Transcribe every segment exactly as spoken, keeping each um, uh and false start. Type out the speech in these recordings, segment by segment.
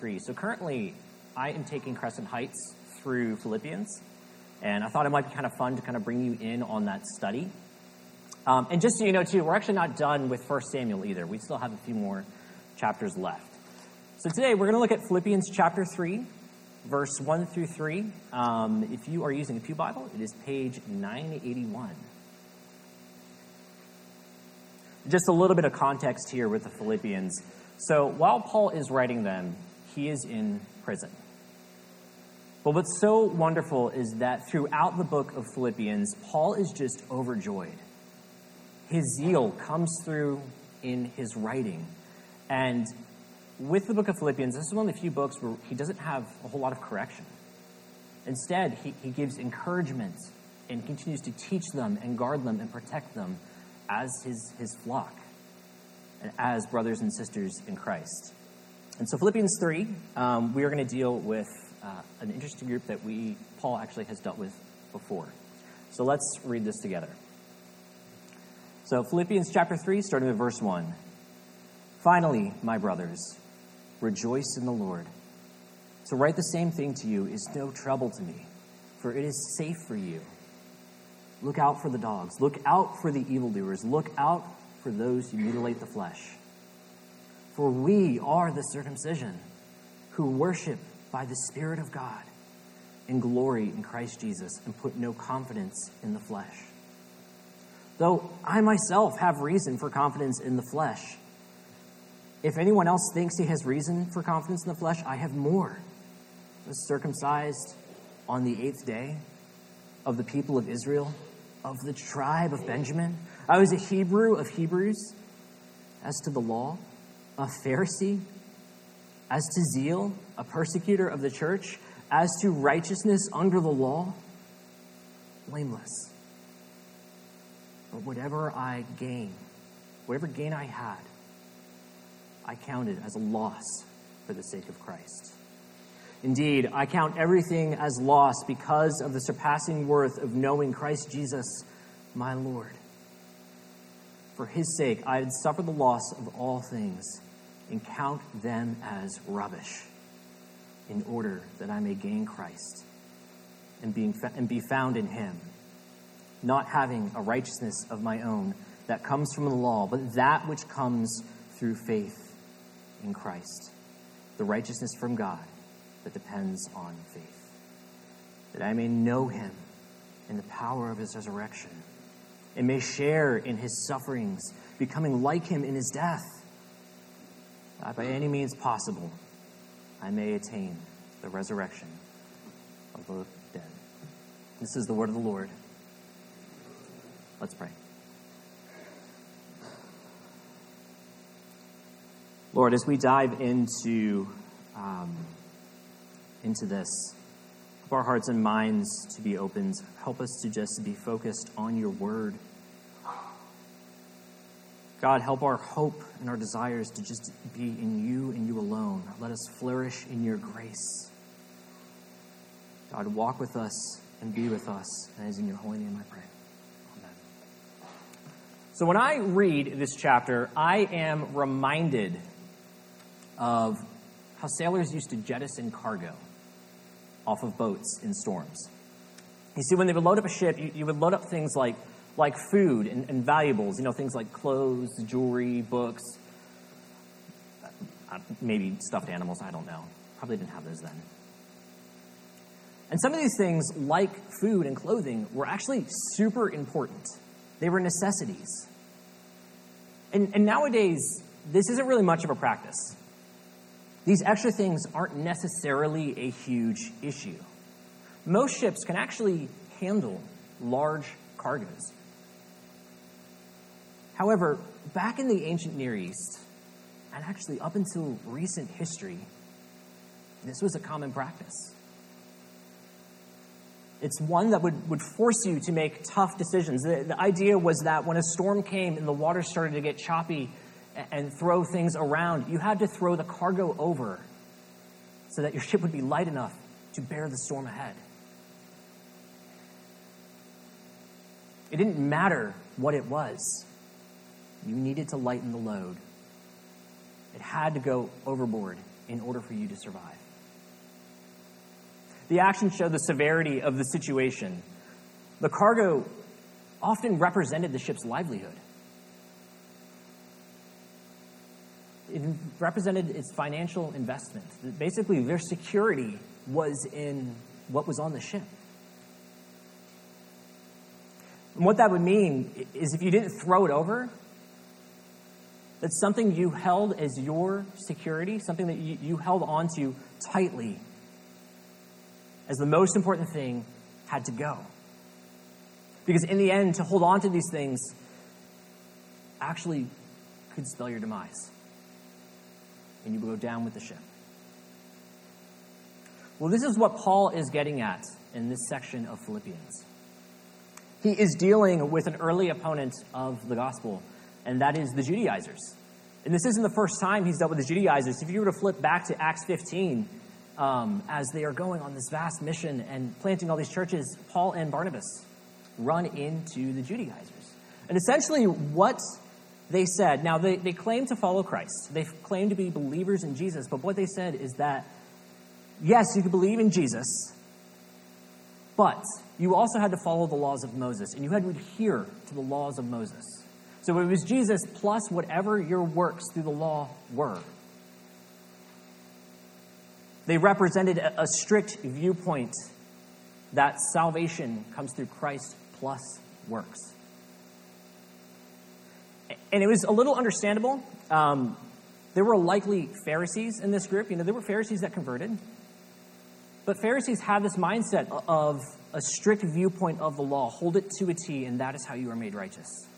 three. So currently, I am taking Crescent Heights through Philippians, and I thought it might be kind of fun to kind of bring you in on that study. Um, and just so you know, too, we're actually not done with First Samuel either. We still have a few more chapters left. So today, we're going to look at Philippians chapter three, verse one through three. Um, if you are using a Pew Bible, it is page nine eighty-one. Just a little bit of context here with the Philippians. So while Paul is writing them, he is in prison. But what's so wonderful is that throughout the book of Philippians, Paul is just overjoyed. His zeal comes through in his writing. And with the book of Philippians, this is one of the few books where he doesn't have a whole lot of correction. Instead, he, he gives encouragement and continues to teach them and guard them and protect them as his, his flock and as brothers and sisters in Christ. And so Philippians three, um, we are going to deal with uh, an interesting group that we Paul actually has dealt with before. So let's read this together. So Philippians chapter three, starting with verse one. Finally, my brothers, rejoice in the Lord. To write the same thing to you is no trouble to me, for it is safe for you. Look out for the dogs. Look out for the evildoers. Look out for those who mutilate the flesh. For we are the circumcision, who worship by the Spirit of God, and glory in Christ Jesus, and put no confidence in the flesh. Though I myself have reason for confidence in the flesh. If anyone else thinks he has reason for confidence in the flesh, I have more. I was circumcised on the eighth day, of the people of Israel, of the tribe of Benjamin. I was a Hebrew of Hebrews. As to the law, a Pharisee. As to zeal, a persecutor of the church. As to righteousness under the law, blameless. But whatever I gain, whatever gain I had, I counted as a loss for the sake of Christ. Indeed, I count everything as loss because of the surpassing worth of knowing Christ Jesus, my Lord. For his sake, I had suffered the loss of all things and count them as rubbish in order that I may gain Christ and, being fa- and be found in him, not having a righteousness of my own that comes from the law, but that which comes through faith in Christ, the righteousness from God that depends on faith, that I may know him in the power of his resurrection and may share in his sufferings, becoming like him in his death, that by any means possible I may attain the resurrection of the dead. This is the word of the Lord. Let's pray. Lord, as we dive into um, into this, help our hearts and minds to be opened. Help us to just be focused on your word. God, help our hope and our desires to just be in you and you alone. Let us flourish in your grace. God, walk with us and be with us. And it is in your holy name I pray. Amen. So when I read this chapter, I am reminded of how sailors used to jettison cargo off of boats in storms. You see, when they would load up a ship, you, you would load up things like like food and, and valuables, you know, things like clothes, jewelry, books, uh, maybe stuffed animals, I don't know. Probably didn't have those then. And some of these things, like food and clothing, were actually super important. They were necessities. And, and nowadays, this isn't really much of a practice. These extra things aren't necessarily a huge issue. Most ships can actually handle large cargoes. However, back in the ancient Near East, and actually up until recent history, this was a common practice. It's one that would, would force you to make tough decisions. The, the idea was that when a storm came and the water started to get choppy and, and throw things around, you had to throw the cargo over so that your ship would be light enough to bear the storm ahead. It didn't matter what it was. You needed to lighten the load. It had to go overboard in order for you to survive. The actions show the severity of the situation. The cargo often represented the ship's livelihood. It represented its financial investment. Basically, their security was in what was on the ship. And what that would mean is if you didn't throw it over, that's something you held as your security, something that you, you held onto tightly as the most important thing had to go. Because in the end, to hold on to these things actually could spell your demise. And you would go down with the ship. Well, this is what Paul is getting at in this section of Philippians. He is dealing with an early opponent of the gospel, and that is the Judaizers. And this isn't the first time he's dealt with the Judaizers. If you were to flip back to Acts fifteen, um, as they are going on this vast mission and planting all these churches, Paul and Barnabas run into the Judaizers. And essentially what they said, now they, they claim to follow Christ. They claim to be believers in Jesus, but what they said is that, yes, you could believe in Jesus, but you also had to follow the laws of Moses, and you had to adhere to the laws of Moses. So it was Jesus plus whatever your works through the law were. They represented a, a strict viewpoint that salvation comes through Christ plus works. And it was a little understandable. Um, there were likely Pharisees in this group. You know, there were Pharisees that converted. But Pharisees have this mindset of a strict viewpoint of the law. Hold it to a T, and that is how you are made righteous.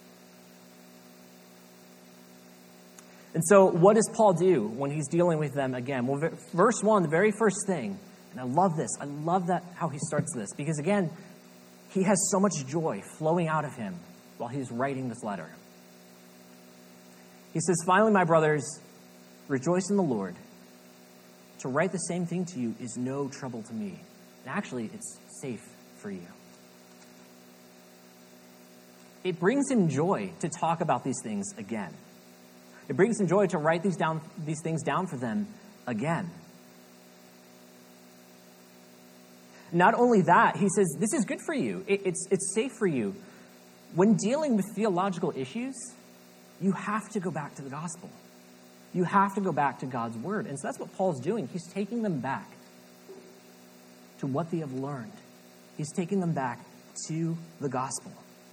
And so what does Paul do when he's dealing with them again? Well, verse one, the very first thing, and I love this. I love that how he starts this. Because again, he has so much joy flowing out of him while he's writing this letter. He says, finally, my brothers, rejoice in the Lord. To write the same thing to you is no trouble to me. And actually, it's safe for you. It brings him joy to talk about these things again. It brings him joy to write these down, these things down for them again. Not only that, he says, this is good for you. It, it's, it's safe for you. When dealing with theological issues, you have to go back to the gospel. You have to go back to God's word. And so that's what Paul's doing. He's taking them back to what they have learned. He's taking them back to the gospel.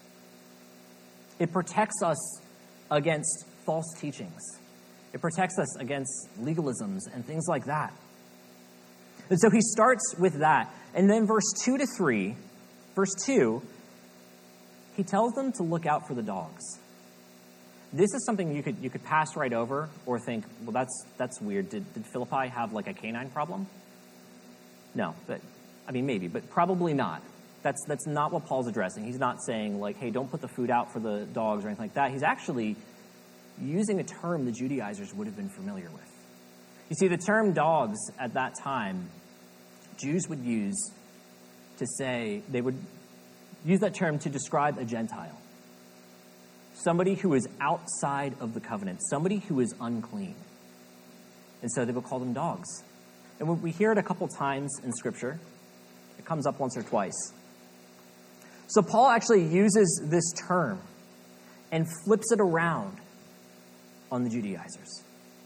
It protects us against false teachings. It protects us against legalisms and things like that. And so he starts with that. And then verse two to three, verse two, he tells them to look out for the dogs. This is something you could you could pass right over or think, well, that's that's weird. Did, did Philippi have like a canine problem? No, but I mean maybe, but probably not. That's that's not what Paul's addressing. He's not saying like, hey, don't put the food out for the dogs or anything like that. He's actually using a term the Judaizers would have been familiar with. You see, the term dogs at that time, Jews would use to say, they would use that term to describe a Gentile. Somebody who is outside of the covenant. Somebody who is unclean. And so they would call them dogs. And we hear it a couple times in Scripture. It comes up once or twice. So Paul actually uses this term and flips it around on the Judaizers.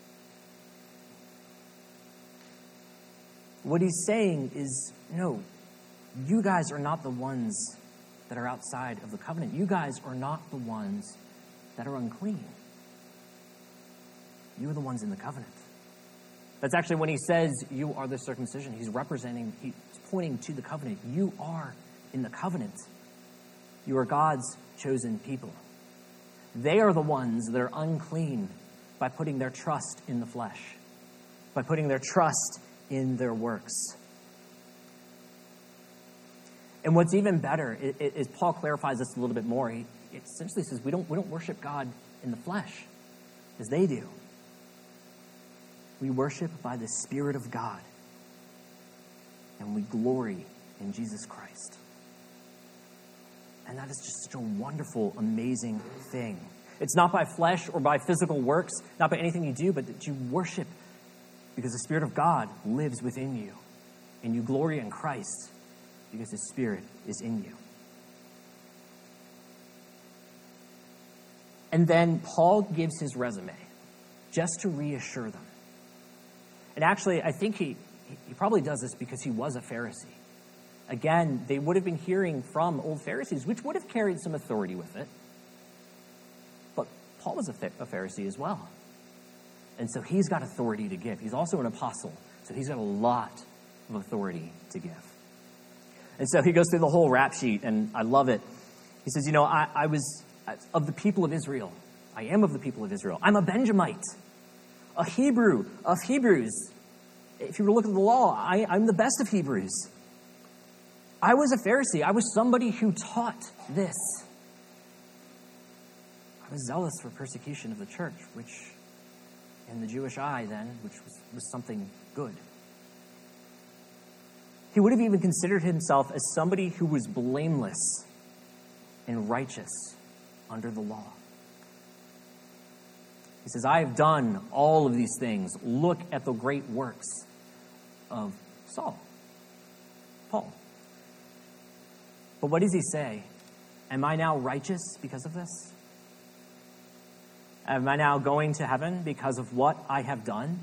What he's saying is, no, you guys are not the ones that are outside of the covenant. You guys are not the ones that are unclean. You are the ones in the covenant. That's actually when he says you are the circumcision. He's representing, he's pointing to the covenant. You are in the covenant. You are God's chosen people. They are the ones that are unclean by putting their trust in the flesh, by putting their trust in their works. And what's even better is Paul clarifies this a little bit more. He essentially says we don't we don't worship God in the flesh as they do. We worship by the Spirit of God, and we glory in Jesus Christ. And that is just such a wonderful, amazing thing. It's not by flesh or by physical works, not by anything you do, but that you worship because the Spirit of God lives within you, and you glory in Christ because his Spirit is in you. And then Paul gives his resume just to reassure them. And actually, I think he, he probably does this because he was a Pharisee. Again, they would have been hearing from old Pharisees, which would have carried some authority with it. But Paul was a Pharisee as well. And so he's got authority to give. He's also an apostle, so he's got a lot of authority to give. And so he goes through the whole rap sheet, and I love it. He says, you know, I, I was of the people of Israel. I am of the people of Israel. I'm a Benjamite, a Hebrew of Hebrews. If you were to look at the law, I, I'm the best of Hebrews. I was a Pharisee. I was somebody who taught this. I was zealous for persecution of the church, which in the Jewish eye then, which was, was something good. He would have even considered himself as somebody who was blameless and righteous under the law. He says, I have done all of these things. Look at the great works of Saul, Paul. But what does he say? Am I now righteous because of this? Am I now going to heaven because of what I have done?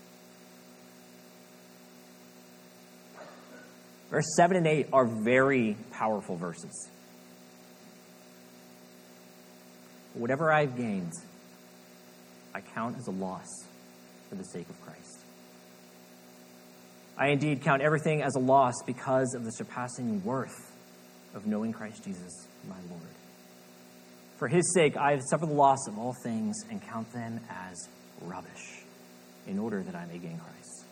Verse seven and eight are very powerful verses. Whatever I've gained, I count as a loss for the sake of Christ. I indeed count everything as a loss because of the surpassing worth of knowing Christ Jesus, my Lord. For his sake, I have suffered the loss of all things and count them as rubbish in order that I may gain Christ.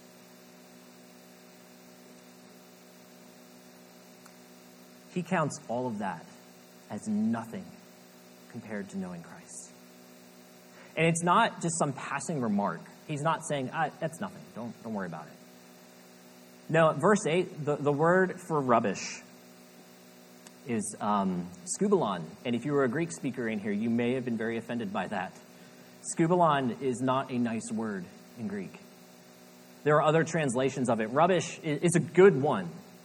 He counts all of that as nothing compared to knowing Christ. And it's not just some passing remark. He's not saying, ah, that's nothing. Don't, don't worry about it. No, verse eight, the, the word for rubbish is um, skubalon. And if you were a Greek speaker in here, you may have been very offended by that. Skubalon is not a nice word in Greek. There are other translations of it. Rubbish is a good one.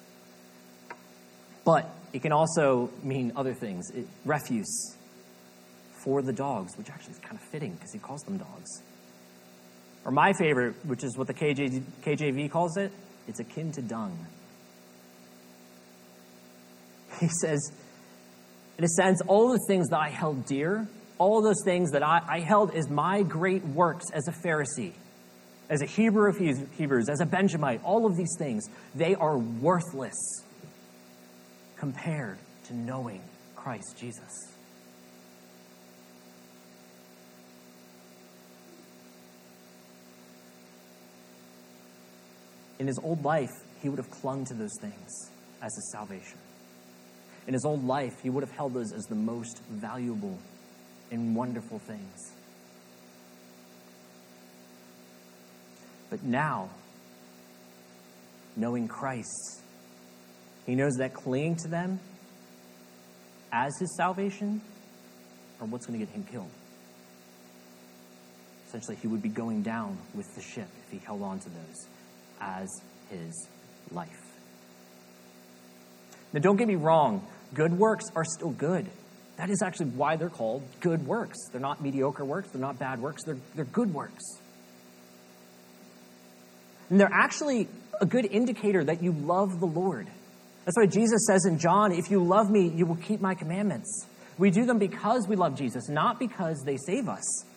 But it can also mean other things. It, refuse for the dogs, which actually is kind of fitting because he calls them dogs. Or my favorite, which is what the K J, K J V calls it, it's akin to dung. He says, in a sense, all the things that I held dear, all those things that I, I held as my great works as a Pharisee, as a Hebrew of Hebrews, as a Benjamite, all of these things, they are worthless compared to knowing Christ Jesus. In his old life, he would have clung to those things as his salvation. In his old life, he would have held those as the most valuable and wonderful things. But now, knowing Christ, he knows that clinging to them as his salvation are what's going to get him killed. Essentially, he would be going down with the ship if he held on to those as his life. Now, don't get me wrong. Good works are still good. That is actually why they're called good works. They're not mediocre works. They're not bad works. They're, they're good works. And they're actually a good indicator that you love the Lord. That's why Jesus says in John, if you love me, you will keep my commandments. We do them because we love Jesus, not because they save us.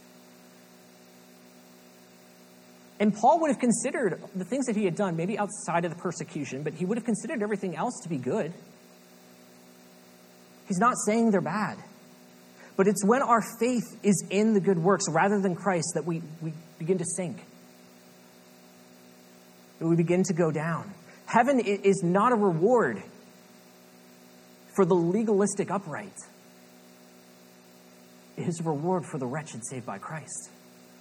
And Paul would have considered the things that he had done, maybe outside of the persecution, but he would have considered everything else to be good. He's not saying they're bad. But it's when our faith is in the good works rather than Christ that we, we begin to sink. That we begin to go down. Heaven is not a reward for the legalistic upright. It is a reward for the wretched saved by Christ.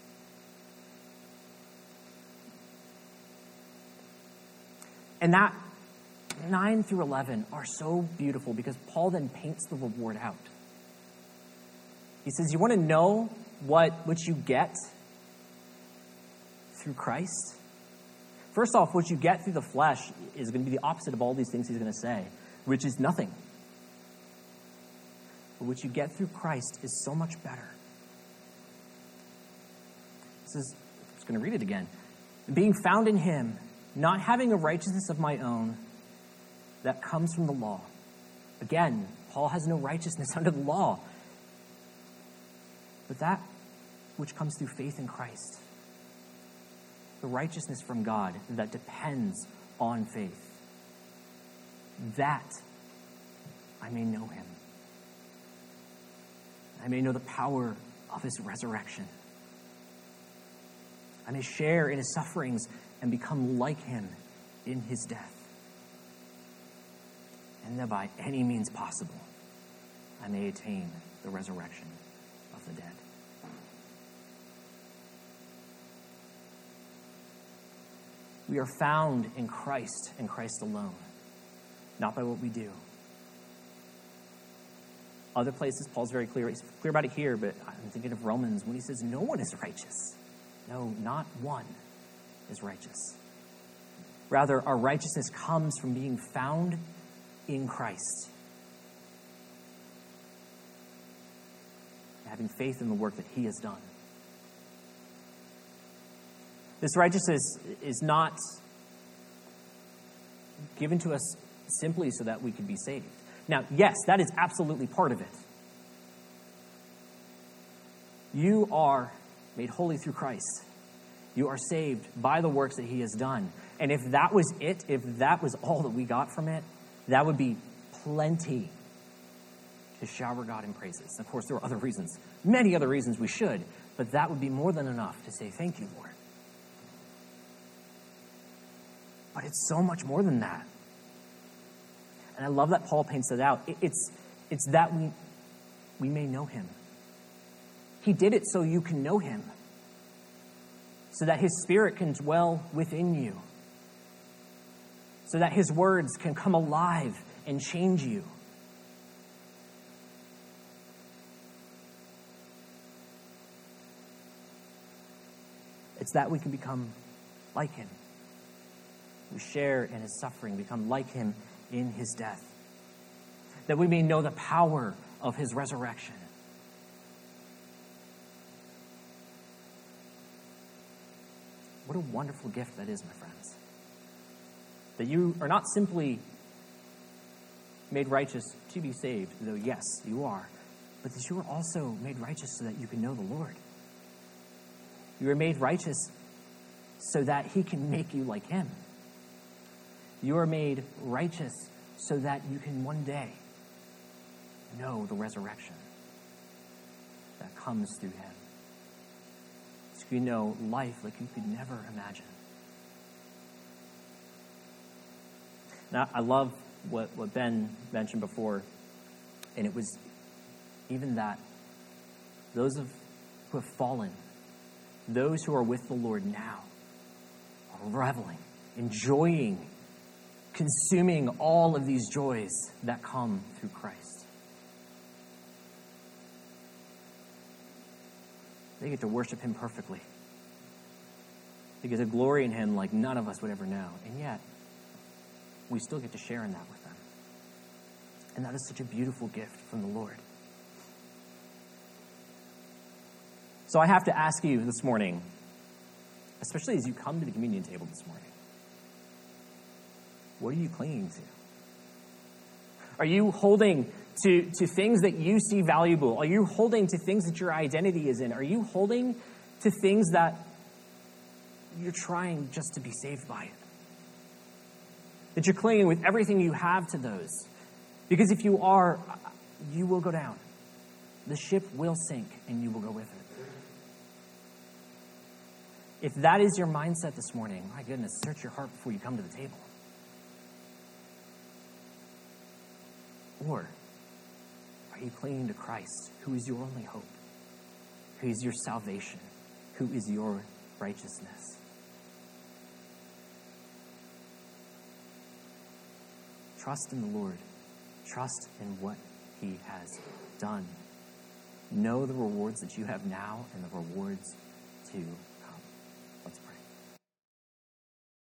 And that nine through eleven are so beautiful because Paul then paints the reward out. He says, you want to know what, what you get through Christ? First off, what you get through the flesh is going to be the opposite of all these things he's going to say, which is nothing. But what you get through Christ is so much better. This is, I'm just going to read it again. Being found in him, not having a righteousness of my own that comes from the law. Again, Paul has no righteousness under the law, but that which comes through faith in Christ. The righteousness from God that depends on faith. That I may know him. I may know the power of his resurrection. I may share in his sufferings and become like him in his death. And that by any means possible, I may attain the resurrection of the dead. We are found in Christ and Christ alone, not by what we do. Other places, Paul's very clear. He's clear about it here, but I'm thinking of Romans when he says, no one is righteous. No, not one is righteous. Rather, our righteousness comes from being found in Christ. Having faith in the work that he has done. This righteousness is not given to us simply so that we can be saved. Now, yes, that is absolutely part of it. You are made holy through Christ. You are saved by the works that he has done. And if that was it, if that was all that we got from it, that would be plenty to shower God in praises. Of course, there are other reasons, many other reasons we should, but that would be more than enough to say, thank you, Lord. But it's so much more than that. And I love that Paul paints it out. It's, it's that we, we may know him. He did it so you can know him. So that his spirit can dwell within you. So that his words can come alive and change you. It's that we can become like him. We share in his suffering, become like him in his death. That we may know the power of his resurrection. What a wonderful gift that is, my friends. That you are not simply made righteous to be saved, though yes, you are, but that you are also made righteous so that you can know the Lord. You are made righteous so that he can make you like him. You are made righteous so that you can one day know the resurrection that comes through him. So you know life like you could never imagine. Now, I love what, what Ben mentioned before, and it was even that those of, who have fallen, those who are with the Lord now, are reveling, enjoying, consuming all of these joys that come through Christ. They get to worship him perfectly. They get to glory in him like none of us would ever know. And yet, we still get to share in that with them. And that is such a beautiful gift from the Lord. So I have to ask you this morning, especially as you come to the communion table this morning, what are you clinging to? Are you holding to, to things that you see valuable? Are you holding to things that your identity is in? Are you holding to things that you're trying just to be saved by it? That you're clinging with everything you have to those? Because if you are, you will go down. The ship will sink and you will go with it. If that is your mindset this morning, my goodness, search your heart before you come to the table. Or are you clinging to Christ, who is your only hope, who is your salvation, who is your righteousness? Trust in the Lord. Trust in what he has done. Know the rewards that you have now and the rewards to